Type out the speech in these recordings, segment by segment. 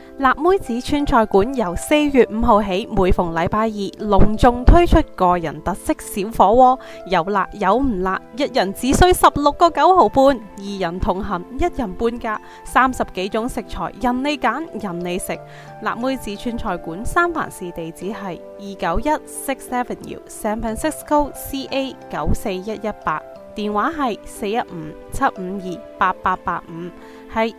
辣妹子川菜館由4月5號起，每逢禮拜二隆重推出個人特色小火鍋，有辣有唔辣，一人只需16個9毫半，二人同行一人半價，30幾種食材任你揀任你食。辣妹子川菜館三藩市地址係291 Sixth Avenue San Francisco CA 94118，電話係415-752-8885，係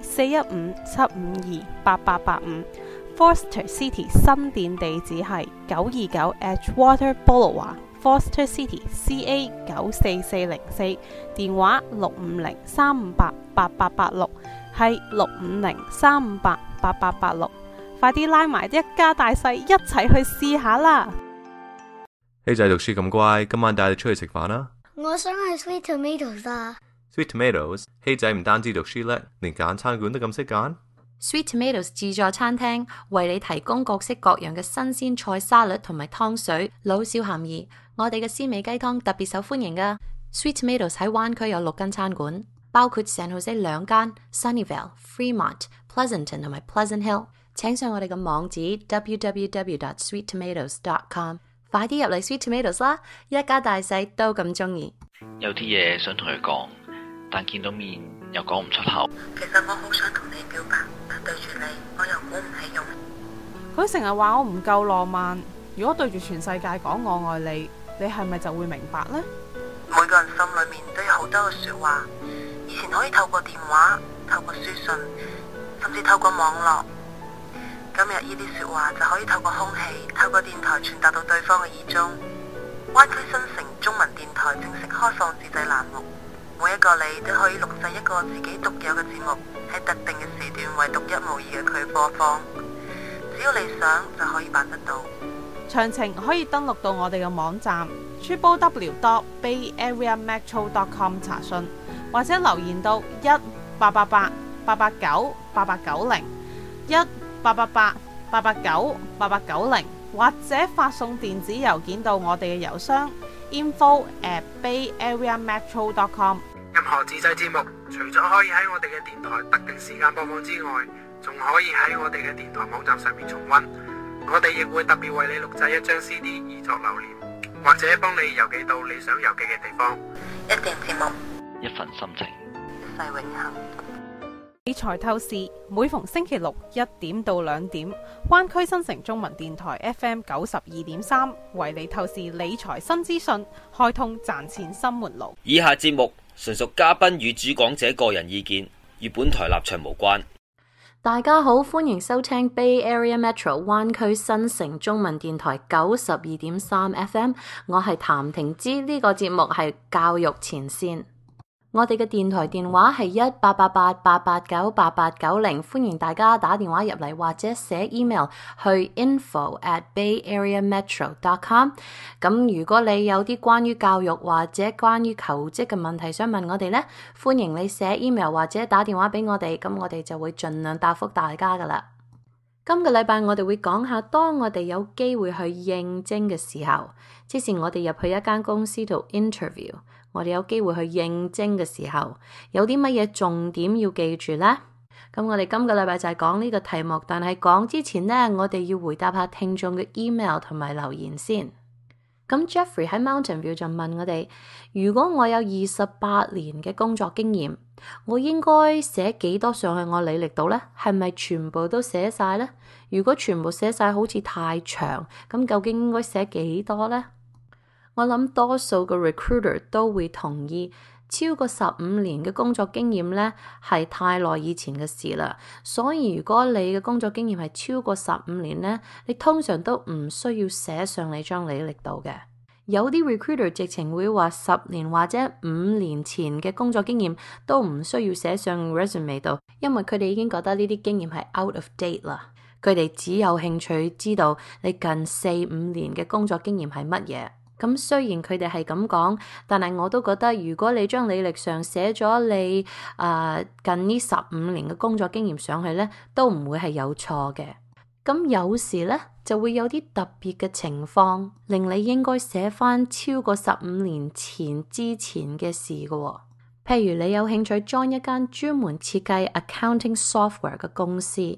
415-752-8885。Foster City 新店地址係929 Edgewater Boulevard Foster City CA 94404，電話650-358-8886，係650-358-8886。快啲拉埋一家大細一齊去試下啦！ 希仔讀書咁乖，今晚帶你出去食飯啦！ 我想去 Sweet Tomatoes 啊！ Sweet Tomatoes， 希仔唔單止讀書叻，連揀餐館都咁識揀。 Sweet Tomatoes 自助餐廳為你提供各式各樣嘅新鮮菜沙律同埋湯水，老少咸宜。我哋嘅鮮味雞湯特別受歡迎㗎。Sweet Tomatoes 喺灣區有6間餐館，包括 San Jose 2間、Sunnyvale、Fremont、Pleasanton 同埋 Pleasant Hill。請上我哋嘅網址 www.sweettomatoes.com， 快啲入嚟 Sweet Tomatoes 啦，一家大細都咁鍾意。 有啲嘢想同佢講，但見到面又講唔出口。 其實我好想同你表白，但對住你我又鼓唔起勇。 佢成日話我唔夠浪漫，如果對住全世界講我愛你，你係咪就會明白呢？ 每個人心裏面都有好多嘅說話，以前可以透過電話、透過書信，甚至透過網絡。今日呢啲說話就可以透過空氣、透過電台傳達到對方嘅耳中。灣區新城中文電台正式開放自製欄目，每一個你都可以錄製一個自己獨有嘅節目，喺特定嘅時段為獨一無二嘅佢播放。只要你想就可以辦得到。 詳情可以登錄到我哋嘅網站 www.bayareametro.com 查詢，或者留言到1-888-889-8890 1-888-889-8890，或者發送電子郵件到我哋嘅郵箱 info@bayareametro.com。 任何自製節目除咗可以喺我哋嘅電台特定時間播放之外，仲可以喺我哋嘅電台網站上面重溫。我哋亦會特別為你錄製一張 CD 以作留念，或者幫你郵寄到你想郵寄嘅地方。 一段節目， 一份心情， 一世永恆。 理財透視每逢星期六1點到2點，灣區新城中文電台 FM 92.3為你透視理財新資訊，開通賺錢新門路。 以下節目純屬嘉賓與主講者個人意見，與本台立場無關。 大家好，歡迎收聽 Bay Area Metro 灣區新城中文電台92.3 FM， 我係譚婷芝，呢個節目係教育前線。我哋嘅電台電話係1-888-889-8890，歡迎大家打電話入嚟或者寫 email 去 info@bayareametro.com。 咁如果你有啲關於教育或者關於求職嘅問題想問我哋呢，歡迎你寫 email 或者打電話俾我哋，咁我哋就會盡量答覆大家噶啦。今個禮拜我哋會講下，當我哋有機會去應徵嘅時候，即是我哋入去一間公司度 interview， 我哋有機會去應徵嘅時候，有啲乜嘢重點要記住呢？咁我哋今個禮拜就係講呢個題目，但係講之前呢，我哋要回答下聽眾嘅 email 同埋留言先。咁 Jeffrey 喺 Mountain View 就問我哋，如果我有28年嘅工作經驗，我應該寫幾多上去我履歷度呢？係咪全部都寫晒呢？如果全部寫晒好似太長，咁究竟應該寫幾多呢？我諗多數嘅 recruiter 都會同意，超過15年嘅工作經驗呢係太耐以前嘅事啦。所以如果你嘅工作經驗係超過15年呢，你通常都唔需要寫上你張履歷度嘅。有啲 recruiter 直情會話10年或者5年前嘅工作經驗都唔需要寫上 resume 度，因為佢哋已經覺得呢啲經驗係 out of date 啦。佢哋只有興趣知道你近4-5年嘅工作經驗係乜嘢。咁雖然佢哋係咁講，但係我都覺得如果你將履歷上寫咗你近呢15年嘅工作經驗上去呢，都唔會係有錯嘅。咁有時呢，就會有啲特別嘅情況，令你應該寫翻超過15年前之前嘅事嘅喎。譬如你有興趣 join 一間專門設計 accounting software 嘅公司，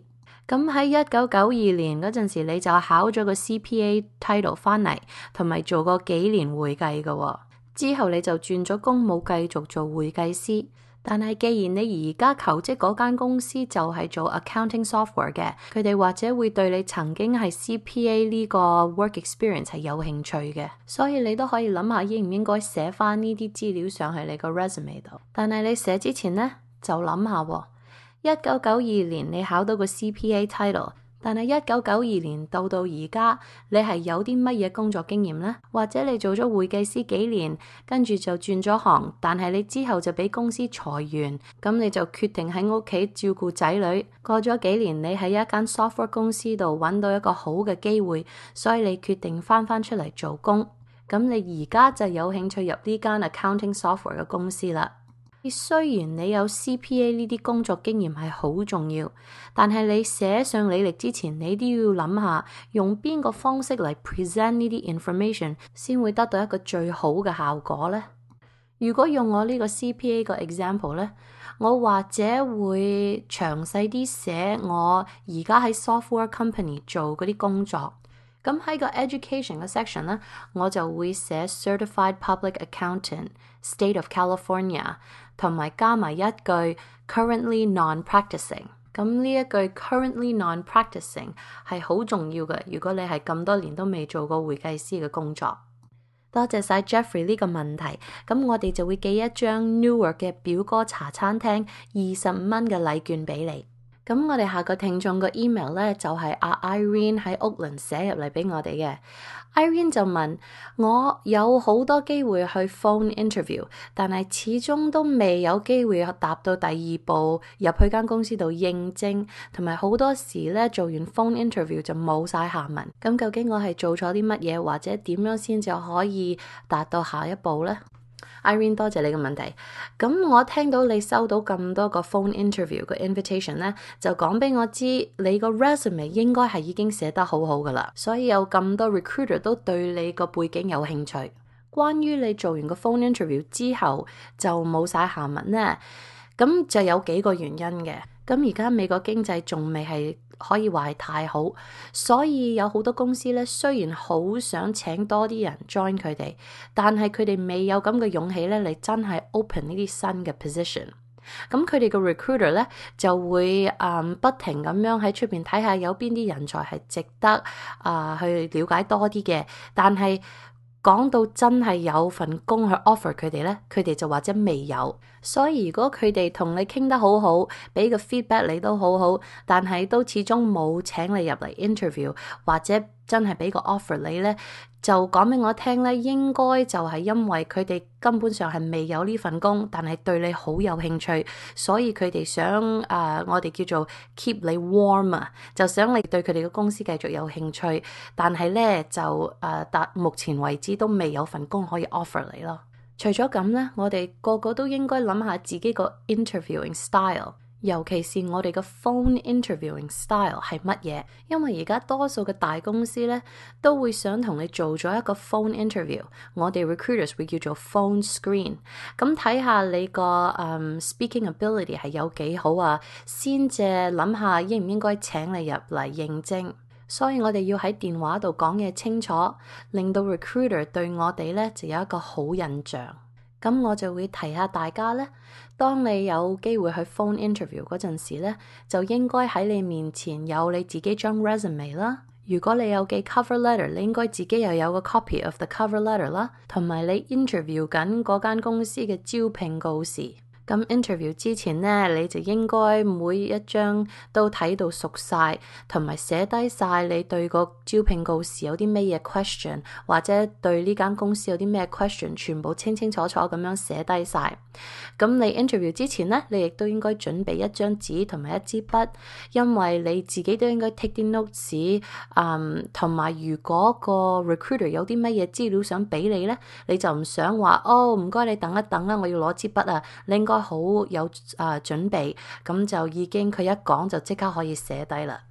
咁喺1992年嗰陣時，你就考咗個 CPA title 翻嚟，同埋做過幾年會計嘅喎。之後你就轉咗工，冇繼續做會計師。但係既然你而家求職嗰間公司就係做 accounting software 嘅，佢哋或者會對你曾經係 CPA 呢個 work experience 係有興趣嘅，所以你都可以諗下應唔應該寫翻呢啲資料上去你個 resume 度。但係你寫之前呢，就諗下喎，1992年你考到個 CPA title，但係1992年到而家，你係有啲乜嘢工作經驗呢？或者你做咗會計師幾年，跟住就轉咗行，但係你之後就俾公司裁員，咁你就決定喺屋企照顧仔女。過咗幾年，你喺一間 software 公司度揾到一個好嘅機會，所以你決定翻出嚟做工。咁你而家就有興趣入呢間 accounting software 嘅公司啦。雖然你有 CPA 呢啲工作經驗係好重要，但係你寫上履歷之前，你都要諗下用邊個方式嚟 present 呢啲 information 先會得到一個最好嘅效果呢？如果用我呢個 CPA 個 example 呢，我或者會詳細啲寫我而家喺 software company 做嗰啲工作。咁喺個 education 嘅 section 呢，我就會寫 Certified Public Accountant State of California， 同埋加埋一句 Currently non-practicing。咁呢一句 Currently non-practicing 係好重要嘅，如果你係咁多年都未做過會計師嘅工作。多謝晒 Jeffrey 呢個問題，咁我哋就會寄一張 Newark 嘅表哥茶餐廳25蚊嘅禮券俾你。咁我哋下個聽眾個 email 呢，就係阿 Irene 喺 Oakland 寫入嚟俾我哋嘅。Irene 就問我有好多機會去 phone interview， 但係始終都未有機會踏到第二步入去間公司度應徵，同埋好多時呢，做完 phone interview 就冇晒下文。咁究竟我係做咗啲乜嘢，或者點樣先至可以達到下一步呢？Irene， 多謝你嘅問題。咁我聽到你收到咁多個 phone interview 嘅 invitation 呢，就講俾我知你個 resume 應該係已經寫得好好噶啦，所以有咁多 recruiter 都對你個背景有興趣。關於你做完個 phone interview 之後就冇晒下文呢，咁就有幾個原因嘅。咁而家美國經濟仲未係可以話係太好，所以有好多公司咧，雖然好想請多啲人 join 佢哋，但係佢哋未有咁嘅勇氣咧嚟真係 open 呢啲新嘅 position。咁佢哋嘅 recruiter 咧就會不停咁樣喺出邊睇下有邊啲人才係值得去了解多啲嘅，但係講到真係有份工去 offer 佢哋呢，佢哋就或者未有。所以如果佢哋同你傾得好好，俾個 feedback 你都好好，但係都始終冇請你入嚟 interview， 或者真係俾個 offer 你呢，就講俾我聽呢，應該就係因為佢哋根本上係未有呢份工，但係對你好有興趣，所以佢哋想我哋叫做 keep 你 warm 啊，就想你對佢哋嘅公司繼續有興趣，但係呢，就目前為止都未有份工可以 offer 你咯。除咗咁呢，我哋個個都應該諗下自己個 interviewing style， 尤其是我哋個 phone interviewing style 係乜嘢？因為而家多數嘅大公司呢，都會想同你做咗一個 phone interview， 我哋 recruiters 會叫做 phone screen， 咁睇下你個speaking ability 係有幾好啊，先至諗下應唔應該請你入嚟應徵。所以我哋要喺電話度講嘢清楚，令到 recruiter 對我哋呢就有一個好印象。咁我就會提下大家呢，當你有機會去 phone interview 嗰陣時呢，就應該喺你面前有你自己張 resume 啦。如果你有寄 cover letter， 你應該自己又有個 copy of the cover letter 啦，同埋你 interview 緊嗰間公司嘅招聘告示。咁 interview 之前呢，你就應該每一張都睇到熟晒，同埋寫低晒你對個招聘告示有啲咩嘢 question， 或者對呢間公司有啲咩 question， 全部清清楚楚咁樣寫低晒。咁你 interview 之前呢，你亦都應該準備一張紙同埋一支筆，因為你自己都應該 take 啲 notes，同埋如果個 recruiter 有啲乜嘢資料想俾你呢，你就唔想話唔該你等一等啦，我要攞支筆啊，你應該好有準備，咁就已經佢一講就即刻可以寫低啦。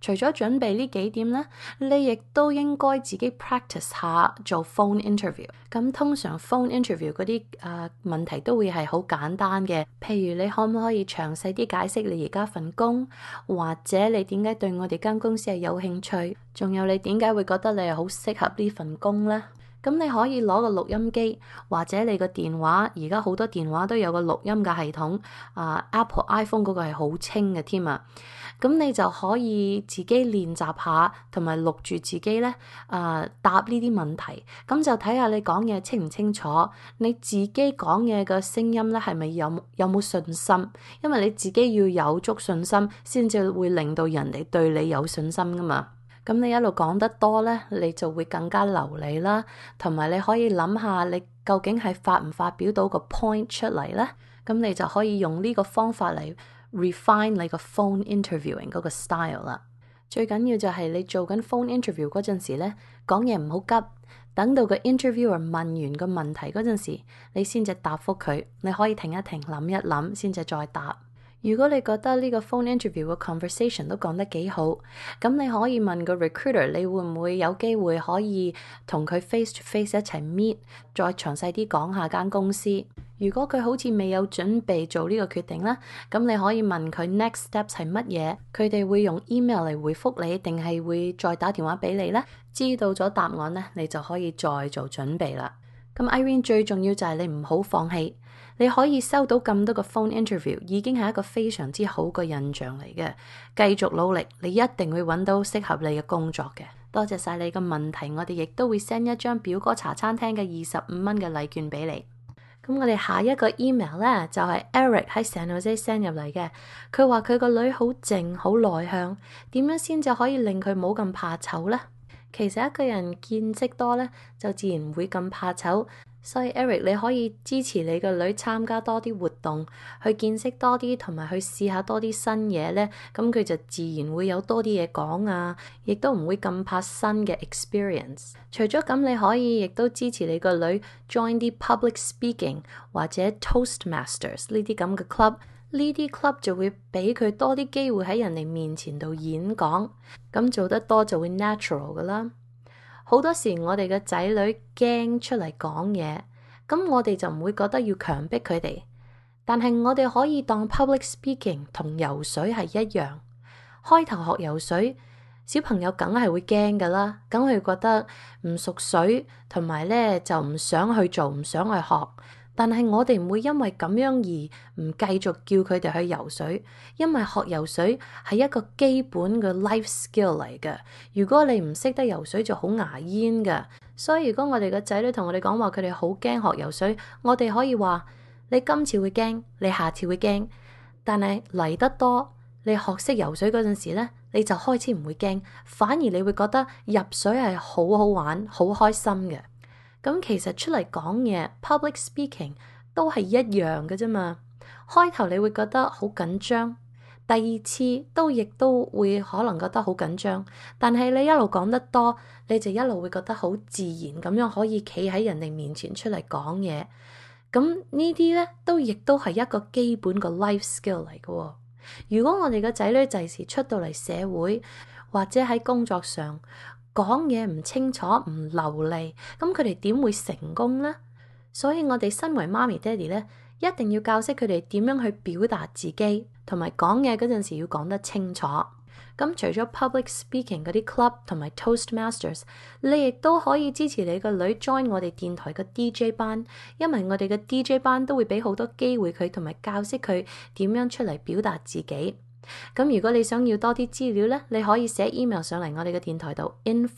除咗準備呢幾點呢，你亦都應該自己 practice 下做 phone interview。咁通常 phone interview 嗰啲問題都會係好簡單嘅，譬如你可唔可以詳細啲解釋你而家份工，或者你點解對我哋間公司係有興趣，仲有你點解會覺得你係好適合呢份工呢？咁你可以攞個錄音機，或者你個電話，而家好多電話都有個錄音嘅系統，Apple iPhone 嗰個係好清嘅添啊！咁你就可以自己練習下，同埋錄住自己咧答呢啲問題，咁就睇下你講嘢清唔清楚，你自己講嘢嘅聲音咧係咪有冇信心？因為你自己要有足信心，先至會令到人哋對你有信心噶嘛。咁你一路講得多咧，你就會更加流利啦，同埋你可以諗下你究竟係發唔發表到個 point 出嚟咧，咁你就可以用呢個方法嚟 refine 你個 phone interviewing 嗰個 style 啦。最緊要就係你做緊 phone interview 嗰陣時咧，講嘢唔好急，等到個 interviewer 問完個問題嗰陣時，你先至答覆佢。你可以停一停，諗一諗，先至再答。如果你覺得呢個 phone interview 嘅 conversation 都講得幾好，咁你可以問個 recruiter，你會唔會有機會可以同佢 face to face 一齊 meet， 再詳細啲講下間公司。如果佢好似未有準備做呢個決定啦，咁你可以問佢 next steps 係乜嘢，佢哋會用 email 嚟回覆你，定係會再打電話俾你呢？知道咗答案呢，你就可以再做準備啦。咁 Irene 最重要就係你唔好放棄。你可以收到咁多個 phone interview， 已經係一個非常之好嘅印象嚟嘅。繼續努力，你一定會揾到適合你嘅工作嘅。多謝晒你嘅問題，我哋亦都會 send 一張表哥茶餐廳嘅25蚊嘅禮券俾你。咁我哋下一個 email 呢，就係 Eric 喺 San Jose send 入嚟嘅。佢話佢個女好靜，好內向，點樣先至可以令佢冇咁怕醜呢？其實一個人見識多呢，就自然唔會咁怕醜。所以 Eric， 你可以支持你個女參加多啲活動，去見識多啲，同埋去試下多啲新嘢呢，咁佢就自然會有多啲嘢講啊，亦都唔會咁怕新嘅 experience。除咗咁，你可以亦都支持你個女 join 啲 public speaking 或者 Toastmasters 呢啲咁嘅 club。呢啲 club 就會俾佢多啲機會喺人哋面前度演講，咁做得多就會 natural 噶啦。好多時我哋嘅仔女驚出嚟講嘢，咁我哋就唔會覺得要強迫佢哋，但係我哋可以當 public speaking 同游水係一樣。開頭學游水，小朋友梗係會驚噶啦，梗係覺得唔熟水，同埋咧就唔想去做，唔想去學。但係我哋唔會因為咁樣而唔繼續叫佢哋去游水，因為學游水係一個基本嘅 life skill 嚟嘅。如果你唔識得游水就好牙煙㗎。所以如果我哋嘅仔女同我哋講話佢哋好驚學游水，我哋可以話你今次會驚，你下次會驚，但係嚟得多，你學識游水嗰陣時呢，你就開始唔會驚，反而你會覺得入水係好好玩，好開心嘅。咁其實出嚟講嘢 public speaking 都係一樣嘅啫嘛。開頭你會覺得好緊張，第二次亦都會可能覺得好緊張，但係你一路講得多，你就一路會覺得好自然咁樣可以企喺人哋面前出嚟講嘢。咁呢啲呢亦都係一個基本嘅 life skill 嚟嘅。如果我哋嘅仔女第時出到嚟社會或者喺工作上，講嘢唔清楚唔流利，咁佢哋點會成功呢？所以我哋身為媽咪爹哋呢，一定要教識佢哋點樣去表達自己，同埋講嘢嗰陣時要講得清楚。咁除咗 public speaking 嗰啲 club 同埋 Toastmasters， 你亦都可以支持你個女 join 我哋電台嘅 DJ 班，因為我哋嘅 DJ 班都會俾好多機會佢，同埋教識佢點樣出嚟表達自己。咁如果你想要多啲資料呢，你可以寫 email 上嚟我哋嘅電台度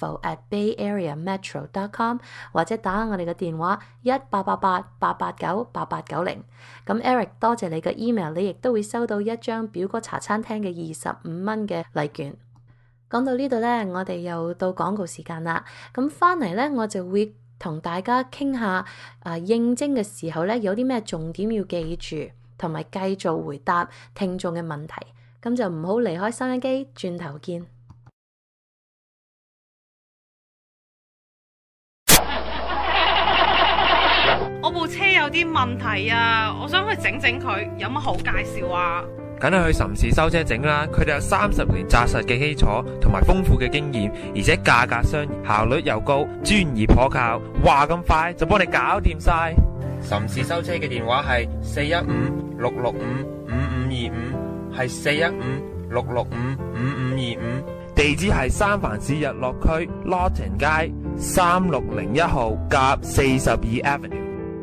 info@bayareametro.com， 或者打我哋嘅電話1888-889-8890。咁 Eric， 多謝你嘅 email， 你亦都會收到一張表哥茶餐廳嘅25蚊嘅禮券。講到呢度呢，我哋又到廣告時間啦。咁翻嚟呢，我就會同大家傾下應徵嘅時候呢，有啲咩重點要記住，同埋繼續回答聽眾嘅問題。咁就唔好離開收音機，轉頭見。 我部車有啲問題啊，我想去整整佢，有乜好介紹啊？ 梗係去岑氏修車整啦，佢哋有30年紮實嘅基礎同埋豐富嘅經驗，而且價格相宜，效率又高，專業可靠，話咁快就幫你搞掂晒。岑氏修車嘅電話係415-665-5525，係415-665-5525，地址係三藩市日落區 Lawton 街3601號夾42 Avenue。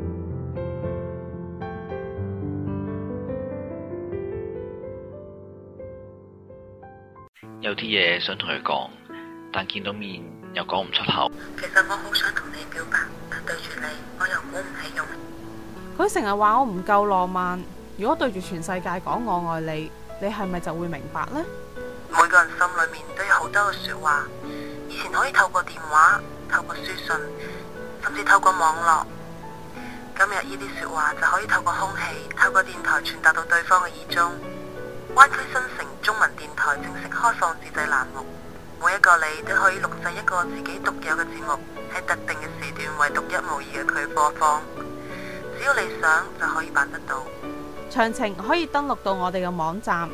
有啲嘢想同佢講，但見到面又講唔出口。 其實我好想同你表白，但對住你，我又鼓唔起勇。 佢成日話我唔夠浪漫，如果對住全世界講我愛你，你係咪就會明白呢？ 每個人心裏面都有好多嘅說話，以前可以透過電話、透過書信，甚至透過網絡。今日呢啲說話就可以透過空氣、透過電台傳達到對方嘅耳中。灣區新城中文電台正式開放自製欄目，每一個你都可以錄製一個自己獨有嘅節目，喺特定嘅時段為獨一無二嘅佢播放。只要你想就可以辦得到。 詳情可以登錄到我哋嘅網站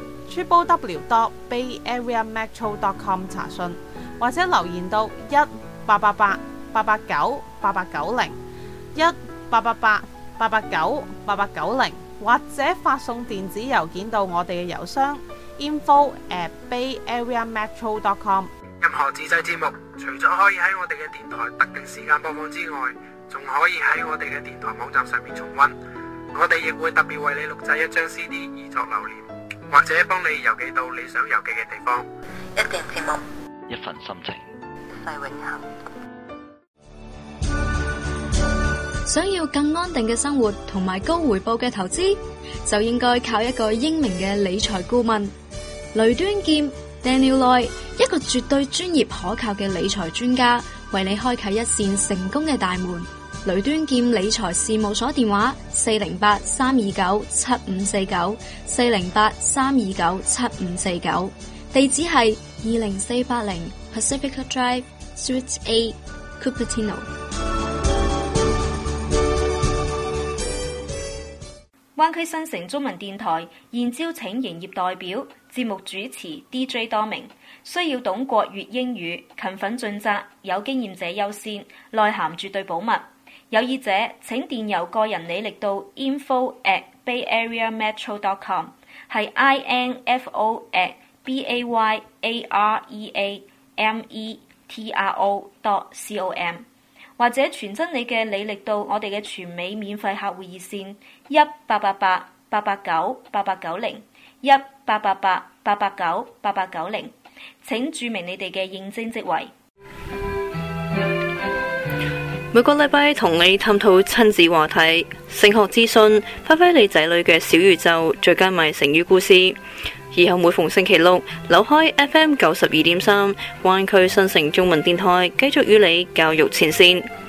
www.bayareametro.com 查詢，或者留言到1-888-889-8890 1-888-889-8890，或者發送電子郵件到我哋嘅郵箱 info@bayareametro.com。 任何自製節目，除咗可以喺我哋嘅電台特定時間播放之外，仲可以喺我哋嘅電台網站上面重溫。我哋亦會特別為你錄製一張 CD 以作留念，或者幫你郵寄到你想郵寄嘅地方。 一段節目， 一份心情， 世永恆。 想要更安定嘅生活同埋高回報嘅投資，就應該靠一個英明嘅理財顧問雷端劍 Daniel Loy， 一個絕對專業可靠嘅理財專家，為你開啟一扇成功嘅大門。雷端劍理財事務所電話408-329-7549 408-329-7549，地址係20480 Pacifica Drive Suite A Cupertino。 灣區新城中文電台現招請營業代表、節目主持 DJ 多名，需要懂國粵英語，勤奮盡責，有經驗者優先，內涵絕對保密。有意者請電郵個人履歷到 info@bayareametro.com， 係 info@bayareametro.com， 或者傳真你嘅履歷到我哋嘅全美免費客戶熱線1-888-889-8890 1-888-889-8890，請注明你哋嘅應徵職位。 每個禮拜同你探討親子話題、升學資訊，發揮你仔女嘅小宇宙，再加埋成語故事。以後每逢星期六，扭開 FM 92.3，灣區新城中文電台，繼續與你教育前線。